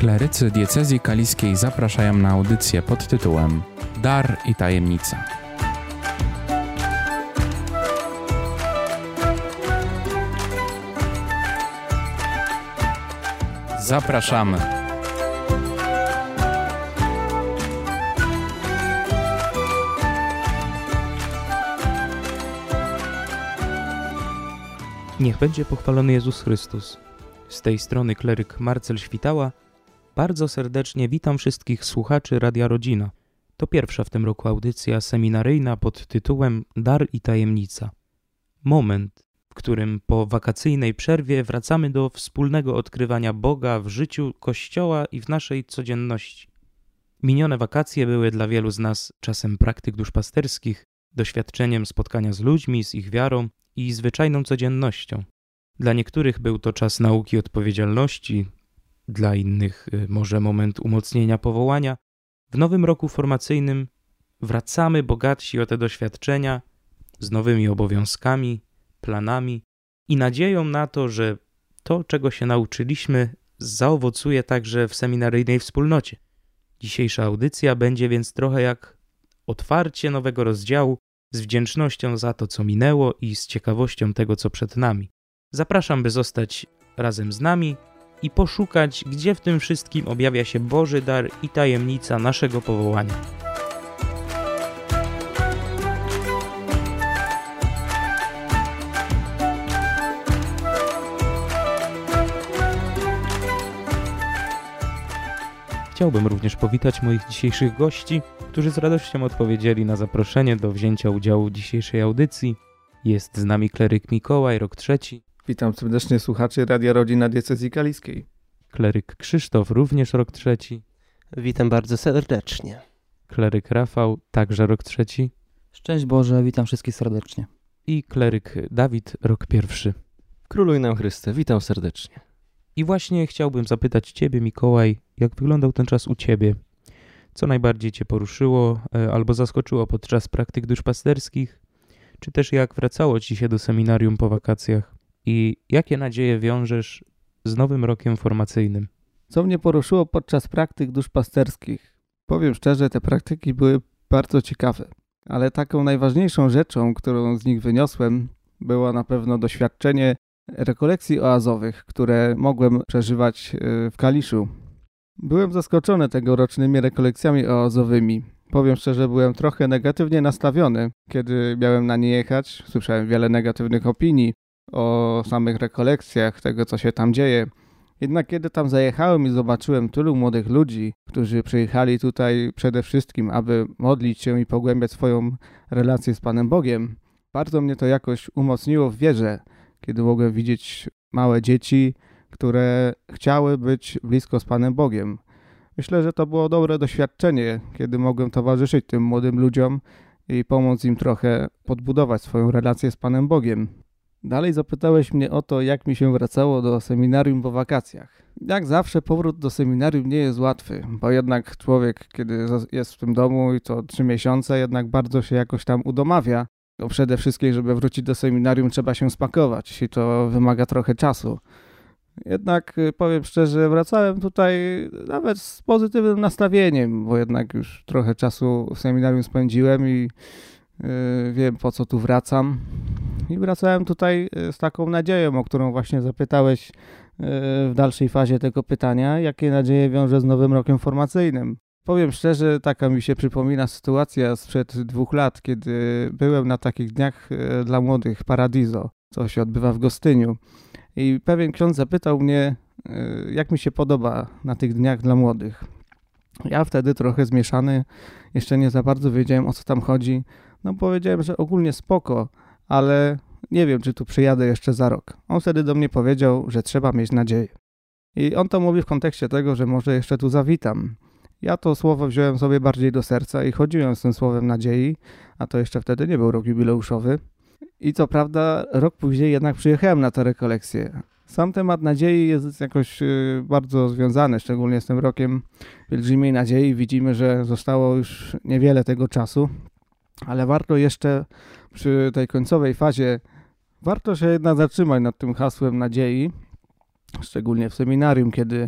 Klerycy diecezji kaliskiej zapraszają na audycję pod tytułem Dar i tajemnica. Zapraszamy! Niech będzie pochwalony Jezus Chrystus. Z tej strony kleryk Marcel Świtała. Bardzo serdecznie witam wszystkich słuchaczy Radia Rodzina. To pierwsza w tym roku audycja seminaryjna pod tytułem Dar i tajemnica. Moment, w którym po wakacyjnej przerwie wracamy do wspólnego odkrywania Boga w życiu Kościoła i w naszej codzienności. Minione wakacje były dla wielu z nas czasem praktyk duszpasterskich, doświadczeniem spotkania z ludźmi, z ich wiarą i zwyczajną codziennością. Dla niektórych był to czas nauki odpowiedzialności, dla innych może moment umocnienia powołania. W nowym roku formacyjnym wracamy bogatsi o te doświadczenia z nowymi obowiązkami, planami i nadzieją na to, że to, czego się nauczyliśmy, zaowocuje także w seminaryjnej wspólnocie. Dzisiejsza audycja będzie więc trochę jak otwarcie nowego rozdziału z wdzięcznością za to, co minęło i z ciekawością tego, co przed nami. Zapraszam, by zostać razem z nami i poszukać, gdzie w tym wszystkim objawia się Boży dar i tajemnica naszego powołania. Chciałbym również powitać moich dzisiejszych gości, którzy z radością odpowiedzieli na zaproszenie do wzięcia udziału w dzisiejszej audycji. Jest z nami kleryk Mikołaj, rok trzeci. Witam serdecznie słuchaczy Radia Rodzina diecezji kaliskiej. Kleryk Krzysztof, również rok trzeci. Witam bardzo serdecznie. Kleryk Rafał, także rok trzeci. Szczęść Boże, witam wszystkich serdecznie. I kleryk Dawid, rok pierwszy. Króluj nam Chryste, witam serdecznie. I właśnie chciałbym zapytać Ciebie, Mikołaj, jak wyglądał ten czas u Ciebie? Co najbardziej Cię poruszyło albo zaskoczyło podczas praktyk duszpasterskich? Czy też jak wracało Ci się do seminarium po wakacjach? I jakie nadzieje wiążesz z nowym rokiem formacyjnym? Co mnie poruszyło podczas praktyk duszpasterskich? Powiem szczerze, te praktyki były bardzo ciekawe, ale taką najważniejszą rzeczą, którą z nich wyniosłem, było na pewno doświadczenie rekolekcji oazowych, które mogłem przeżywać w Kaliszu. Byłem zaskoczony tegorocznymi rekolekcjami oazowymi. Powiem szczerze, byłem trochę negatywnie nastawiony, kiedy miałem na nie jechać. Słyszałem wiele negatywnych opinii o samych rekolekcjach, tego co się tam dzieje. Jednak kiedy tam zajechałem i zobaczyłem tylu młodych ludzi, którzy przyjechali tutaj przede wszystkim, aby modlić się i pogłębiać swoją relację z Panem Bogiem, bardzo mnie to jakoś umocniło w wierze, kiedy mogłem widzieć małe dzieci, które chciały być blisko z Panem Bogiem. Myślę, że to było dobre doświadczenie, kiedy mogłem towarzyszyć tym młodym ludziom i pomóc im trochę podbudować swoją relację z Panem Bogiem. Dalej zapytałeś mnie o to, jak mi się wracało do seminarium po wakacjach. Jak zawsze powrót do seminarium nie jest łatwy, bo jednak człowiek, kiedy jest w tym domu i to 3 miesiące, jednak bardzo się jakoś tam udomawia. No przede wszystkim, żeby wrócić do seminarium, trzeba się spakować i to wymaga trochę czasu. Jednak powiem szczerze, wracałem tutaj nawet z pozytywnym nastawieniem, bo jednak już trochę czasu w seminarium spędziłem i wiem, po co tu wracam. I wracałem tutaj z taką nadzieją, o którą właśnie zapytałeś w dalszej fazie tego pytania, jakie nadzieje wiąże z nowym rokiem formacyjnym. Powiem szczerze, taka mi się przypomina sytuacja sprzed 2 lat, kiedy byłem na takich dniach dla młodych Paradiso, co się odbywa w Gostyniu. I pewien ksiądz zapytał mnie, jak mi się podoba na tych dniach dla młodych. Ja wtedy trochę zmieszany, jeszcze nie za bardzo wiedziałem, o co tam chodzi. No powiedziałem, że ogólnie spoko, ale nie wiem, czy tu przyjadę jeszcze za rok. On wtedy do mnie powiedział, że trzeba mieć nadzieję. I on to mówi w kontekście tego, że może jeszcze tu zawitam. Ja to słowo wziąłem sobie bardziej do serca i chodziłem z tym słowem nadziei, a to jeszcze wtedy nie był rok jubileuszowy. I co prawda rok później jednak przyjechałem na tę rekolekcję. Sam temat nadziei jest jakoś bardzo związany, szczególnie z tym rokiem pielgrzymiej nadziei. Widzimy, że zostało już niewiele tego czasu, ale warto jeszcze przy tej końcowej fazie, warto się jednak zatrzymać nad tym hasłem nadziei, szczególnie w seminarium, kiedy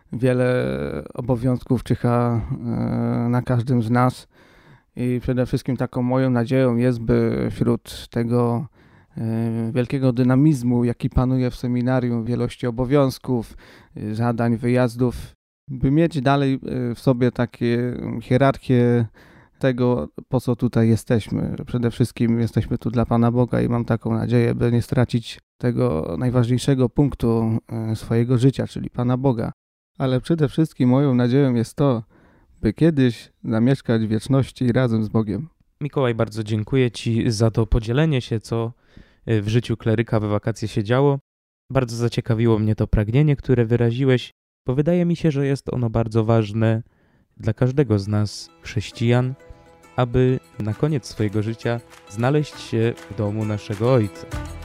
wiele obowiązków czyha na każdym z nas i przede wszystkim taką moją nadzieją jest, by wśród tego wielkiego dynamizmu, jaki panuje w seminarium, wielości obowiązków, zadań, wyjazdów, by mieć dalej w sobie takie hierarchię tego, po co tutaj jesteśmy. Przede wszystkim jesteśmy tu dla Pana Boga i mam taką nadzieję, by nie stracić tego najważniejszego punktu swojego życia, czyli Pana Boga. Ale przede wszystkim moją nadzieją jest to, by kiedyś zamieszkać w wieczności razem z Bogiem. Mikołaj, bardzo dziękuję Ci za to podzielenie się, co w życiu kleryka we wakacje się działo. Bardzo zaciekawiło mnie to pragnienie, które wyraziłeś, bo wydaje mi się, że jest ono bardzo ważne dla każdego z nas, chrześcijan, aby na koniec swojego życia znaleźć się w domu naszego Ojca.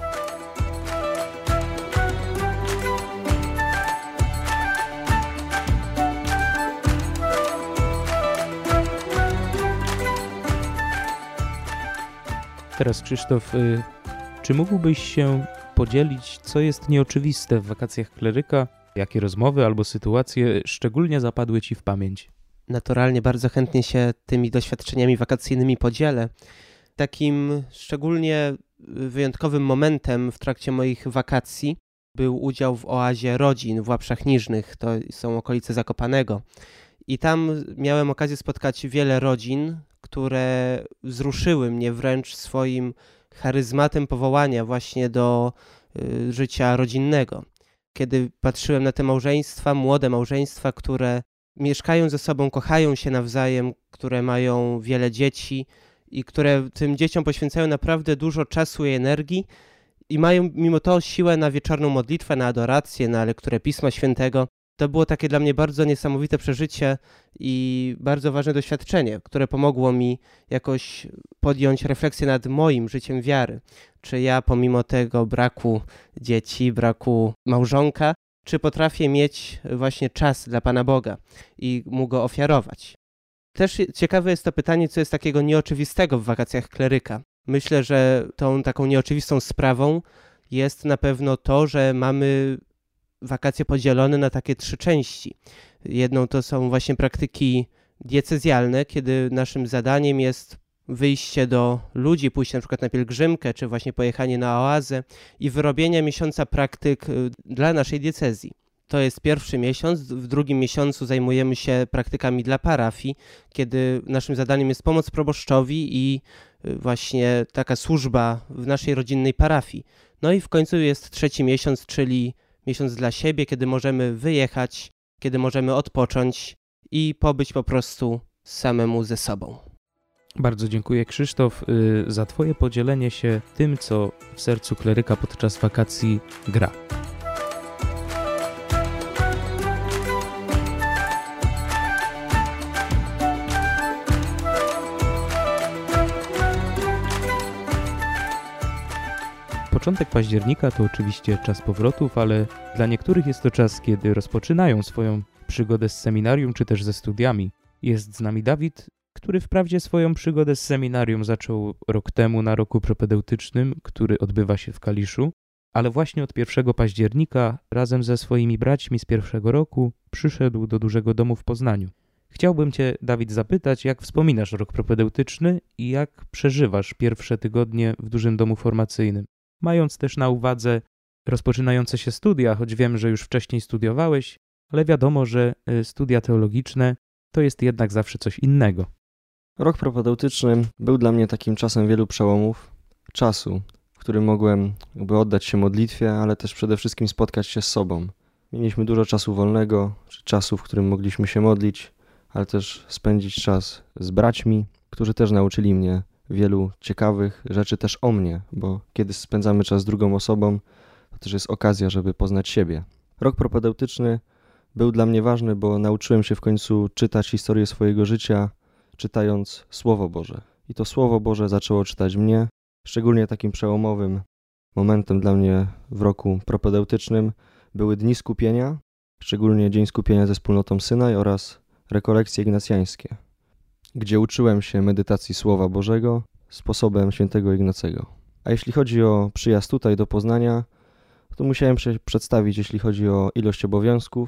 Teraz Krzysztof, czy mógłbyś się podzielić, co jest nieoczywiste w wakacjach kleryka? Jakie rozmowy albo sytuacje szczególnie zapadły Ci w pamięć? Naturalnie bardzo chętnie się tymi doświadczeniami wakacyjnymi podzielę. Takim szczególnie wyjątkowym momentem w trakcie moich wakacji był udział w oazie rodzin w Łapszach Niżnych, to są okolice Zakopanego. I tam miałem okazję spotkać wiele rodzin, które wzruszyły mnie wręcz swoim charyzmatem powołania właśnie do życia rodzinnego. Kiedy patrzyłem na te małżeństwa, młode małżeństwa, które mieszkają ze sobą, kochają się nawzajem, które mają wiele dzieci i które tym dzieciom poświęcają naprawdę dużo czasu i energii i mają mimo to siłę na wieczorną modlitwę, na adorację, na lekturę Pisma Świętego. To było takie dla mnie bardzo niesamowite przeżycie i bardzo ważne doświadczenie, które pomogło mi jakoś podjąć refleksję nad moim życiem wiary. Czy ja pomimo tego braku dzieci, braku małżonka, czy potrafię mieć właśnie czas dla Pana Boga i Mu go ofiarować. Też ciekawe jest to pytanie, co jest takiego nieoczywistego w wakacjach kleryka. Myślę, że tą taką nieoczywistą sprawą jest na pewno to, że mamy wakacje podzielone na takie 3 części. Jedną to są właśnie praktyki diecezjalne, kiedy naszym zadaniem jest wyjście do ludzi, pójście na przykład na pielgrzymkę, czy właśnie pojechanie na oazę i wyrobienie miesiąca praktyk dla naszej diecezji. To jest pierwszy miesiąc. W drugim miesiącu zajmujemy się praktykami dla parafii, kiedy naszym zadaniem jest pomoc proboszczowi i właśnie taka służba w naszej rodzinnej parafii. No i w końcu jest 3. miesiąc, czyli miesiąc dla siebie, kiedy możemy wyjechać, kiedy możemy odpocząć i pobyć po prostu samemu ze sobą. Bardzo dziękuję, Krzysztof, za Twoje podzielenie się tym, co w sercu kleryka podczas wakacji gra. Początek października to oczywiście czas powrotów, ale dla niektórych jest to czas, kiedy rozpoczynają swoją przygodę z seminarium czy też ze studiami. Jest z nami Dawid, który wprawdzie swoją przygodę z seminarium zaczął rok temu na roku propedeutycznym, który odbywa się w Kaliszu, ale właśnie od 1 października razem ze swoimi braćmi z pierwszego roku przyszedł do dużego domu w Poznaniu. Chciałbym Cię, Dawid, zapytać, jak wspominasz rok propedeutyczny i jak przeżywasz pierwsze tygodnie w dużym domu formacyjnym, mając też na uwadze rozpoczynające się studia, choć wiem, że już wcześniej studiowałeś, ale wiadomo, że studia teologiczne to jest jednak zawsze coś innego. Rok propedeutyczny był dla mnie takim czasem wielu przełomów, czasu, w którym mogłem oddać się modlitwie, ale też przede wszystkim spotkać się z sobą. Mieliśmy dużo czasu wolnego, czy czasu, w którym mogliśmy się modlić, ale też spędzić czas z braćmi, którzy też nauczyli mnie wielu ciekawych rzeczy też o mnie, bo kiedy spędzamy czas z drugą osobą, to też jest okazja, żeby poznać siebie. Rok propedeutyczny był dla mnie ważny, bo nauczyłem się w końcu czytać historię swojego życia, czytając Słowo Boże. I to Słowo Boże zaczęło czytać mnie. Szczególnie takim przełomowym momentem dla mnie w roku propedeutycznym były dni skupienia, szczególnie Dzień Skupienia ze wspólnotą Synaj oraz rekolekcje ignacjańskie, gdzie uczyłem się medytacji Słowa Bożego sposobem świętego Ignacego. A jeśli chodzi o przyjazd tutaj do Poznania, to musiałem się przedstawić, jeśli chodzi o ilość obowiązków,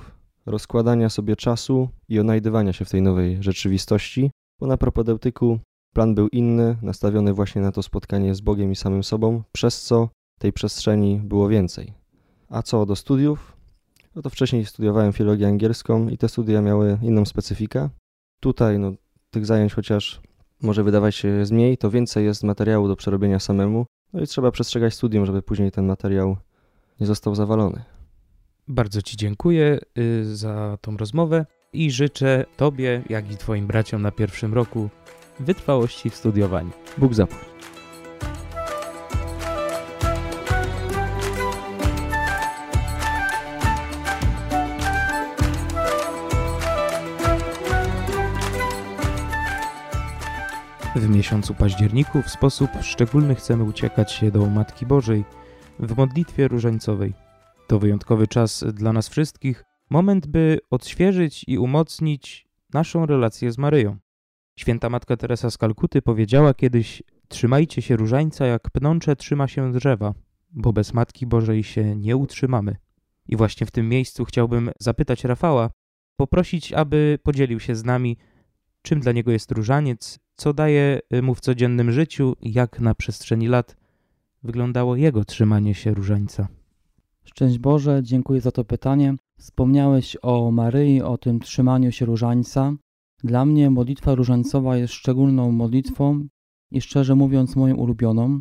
rozkładania sobie czasu i odnajdywania się w tej nowej rzeczywistości, bo na propedeutyku plan był inny, nastawiony właśnie na to spotkanie z Bogiem i samym sobą, przez co tej przestrzeni było więcej. A co do studiów, no to wcześniej studiowałem filologię angielską i te studia miały inną specyfikę. Tutaj tych zajęć chociaż może wydawać się jest mniej, to więcej jest materiału do przerobienia samemu, no i trzeba przestrzegać studium, żeby później ten materiał nie został zawalony. Bardzo Ci dziękuję za tą rozmowę i życzę Tobie, jak i Twoim braciom na pierwszym roku wytrwałości w studiowaniu. Bóg zapłać. W miesiącu październiku w sposób szczególny chcemy uciekać się do Matki Bożej w modlitwie różańcowej. To wyjątkowy czas dla nas wszystkich, moment, by odświeżyć i umocnić naszą relację z Maryją. Święta Matka Teresa z Kalkuty powiedziała kiedyś: trzymajcie się różańca, jak pnącze trzyma się drzewa, bo bez Matki Bożej się nie utrzymamy. I właśnie w tym miejscu chciałbym zapytać Rafała, poprosić, aby podzielił się z nami, czym dla niego jest różaniec, co daje mu w codziennym życiu i jak na przestrzeni lat wyglądało jego trzymanie się różańca. Szczęść Boże, dziękuję za to pytanie. Wspomniałeś o Maryi, o tym trzymaniu się różańca. Dla mnie modlitwa różańcowa jest szczególną modlitwą i szczerze mówiąc moją ulubioną.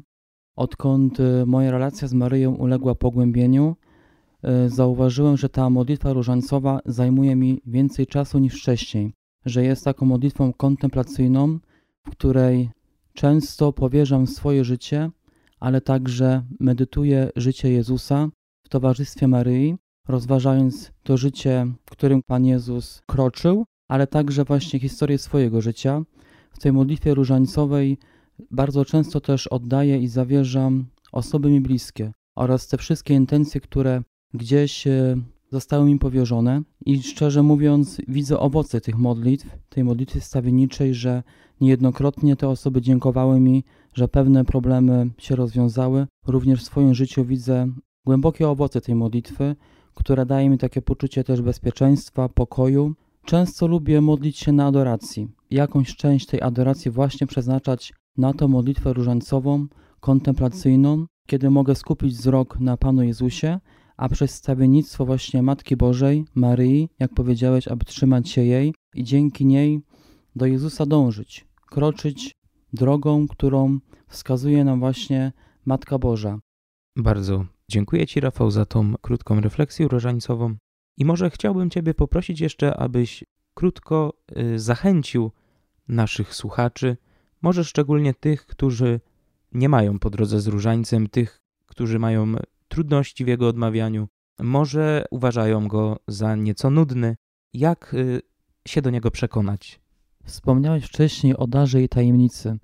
Odkąd moja relacja z Maryją uległa pogłębieniu, zauważyłem, że ta modlitwa różańcowa zajmuje mi więcej czasu niż wcześniej, że jest taką modlitwą kontemplacyjną, w której często powierzam swoje życie, ale także medytuję życie Jezusa w towarzystwie Maryi, rozważając to życie, w którym Pan Jezus kroczył, ale także właśnie historię swojego życia. W tej modlitwie różańcowej bardzo często też oddaję i zawierzam osoby mi bliskie oraz te wszystkie intencje, które gdzieś zostały mi powierzone i szczerze mówiąc widzę owoce tych modlitw, tej modlitwy wstawienniczej, że niejednokrotnie te osoby dziękowały mi, że pewne problemy się rozwiązały. Również w swoim życiu widzę głębokie owoce tej modlitwy, która daje mi takie poczucie też bezpieczeństwa, pokoju. Często lubię modlić się na adoracji. Jakąś część tej adoracji właśnie przeznaczać na tą modlitwę różańcową, kontemplacyjną, kiedy mogę skupić wzrok na Panu Jezusie, a przez wstawiennictwo właśnie Matki Bożej, Maryi, jak powiedziałeś, aby trzymać się jej i dzięki niej do Jezusa dążyć, kroczyć drogą, którą wskazuje nam właśnie Matka Boża. Bardzo dziękuję Ci, Rafał, za tą krótką refleksję różańcową i może chciałbym Ciebie poprosić jeszcze, abyś krótko zachęcił naszych słuchaczy, może szczególnie tych, którzy nie mają po drodze z różańcem, tych, którzy mają trudności w jego odmawianiu, może uważają go za nieco nudny. Jak się do niego przekonać? Wspomniałeś wcześniej o darze i tajemnicy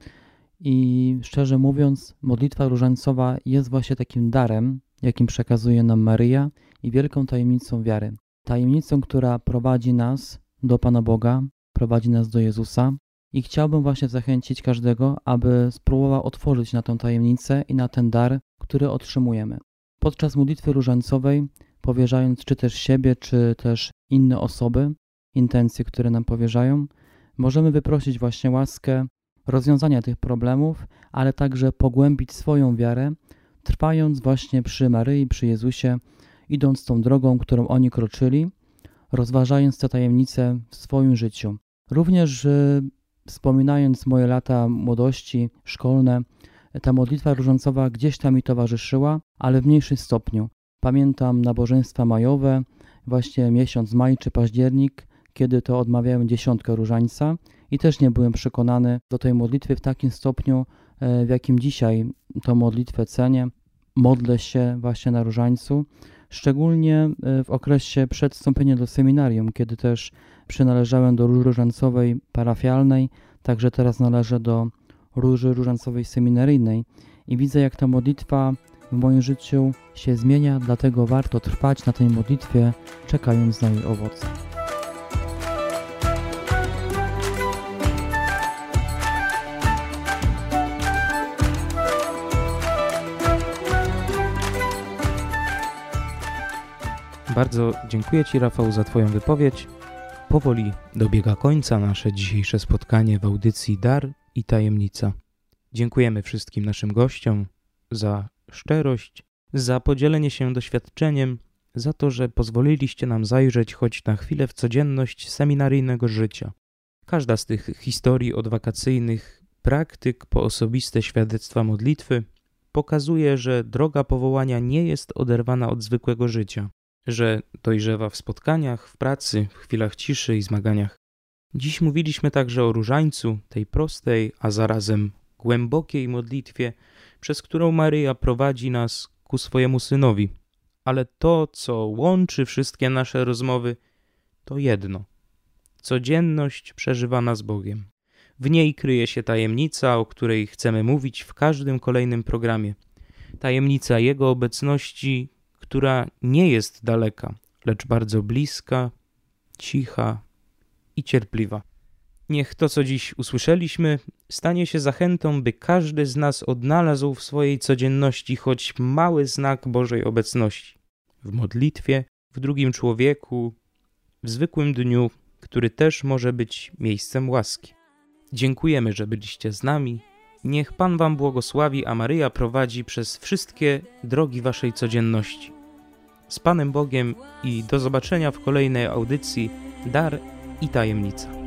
i szczerze mówiąc modlitwa różańcowa jest właśnie takim darem, jakim przekazuje nam Maryja i wielką tajemnicą wiary. Tajemnicą, która prowadzi nas do Pana Boga, prowadzi nas do Jezusa i chciałbym właśnie zachęcić każdego, aby spróbował otworzyć na tę tajemnicę i na ten dar, który otrzymujemy. Podczas modlitwy różańcowej, powierzając czy też siebie, czy też inne osoby, intencje, które nam powierzają, możemy wyprosić właśnie łaskę rozwiązania tych problemów, ale także pogłębić swoją wiarę, trwając właśnie przy Maryi, przy Jezusie, idąc tą drogą, którą oni kroczyli, rozważając te tajemnice w swoim życiu. Również wspominając moje lata młodości szkolne, ta modlitwa różańcowa gdzieś tam mi towarzyszyła, ale w mniejszym stopniu. Pamiętam nabożeństwa majowe, właśnie miesiąc maj czy październik, kiedy to odmawiałem 10 różańca i też nie byłem przekonany do tej modlitwy w takim stopniu, w jakim dzisiaj tą modlitwę cenię. Modlę się właśnie na różańcu, szczególnie w okresie przed wstąpieniem do seminarium, kiedy też przynależałem do Róży Różańcowej parafialnej, także teraz należę do Róży Różańcowej seminaryjnej i widzę, jak ta modlitwa w moim życiu się zmienia, dlatego warto trwać na tej modlitwie, czekając na jej owoce. Bardzo dziękuję Ci, Rafał, za Twoją wypowiedź. Powoli dobiega końca nasze dzisiejsze spotkanie w audycji Dar i Tajemnica. Dziękujemy wszystkim naszym gościom za szczerość, za podzielenie się doświadczeniem, za to, że pozwoliliście nam zajrzeć choć na chwilę w codzienność seminaryjnego życia. Każda z tych historii od wakacyjnych praktyk po osobiste świadectwa modlitwy pokazuje, że droga powołania nie jest oderwana od zwykłego życia, że dojrzewa w spotkaniach, w pracy, w chwilach ciszy i zmaganiach. Dziś mówiliśmy także o różańcu, tej prostej, a zarazem głębokiej modlitwie, przez którą Maryja prowadzi nas ku swojemu Synowi. Ale to, co łączy wszystkie nasze rozmowy, to jedno. Codzienność przeżywana z Bogiem. W niej kryje się tajemnica, o której chcemy mówić w każdym kolejnym programie. Tajemnica Jego obecności, która nie jest daleka, lecz bardzo bliska, cicha i cierpliwa. Niech to, co dziś usłyszeliśmy, stanie się zachętą, by każdy z nas odnalazł w swojej codzienności choć mały znak Bożej obecności. W modlitwie, w drugim człowieku, w zwykłym dniu, który też może być miejscem łaski. Dziękujemy, że byliście z nami. Niech Pan Wam błogosławi, a Maryja prowadzi przez wszystkie drogi Waszej codzienności. Z Panem Bogiem i do zobaczenia w kolejnej audycji Dar i Tajemnica.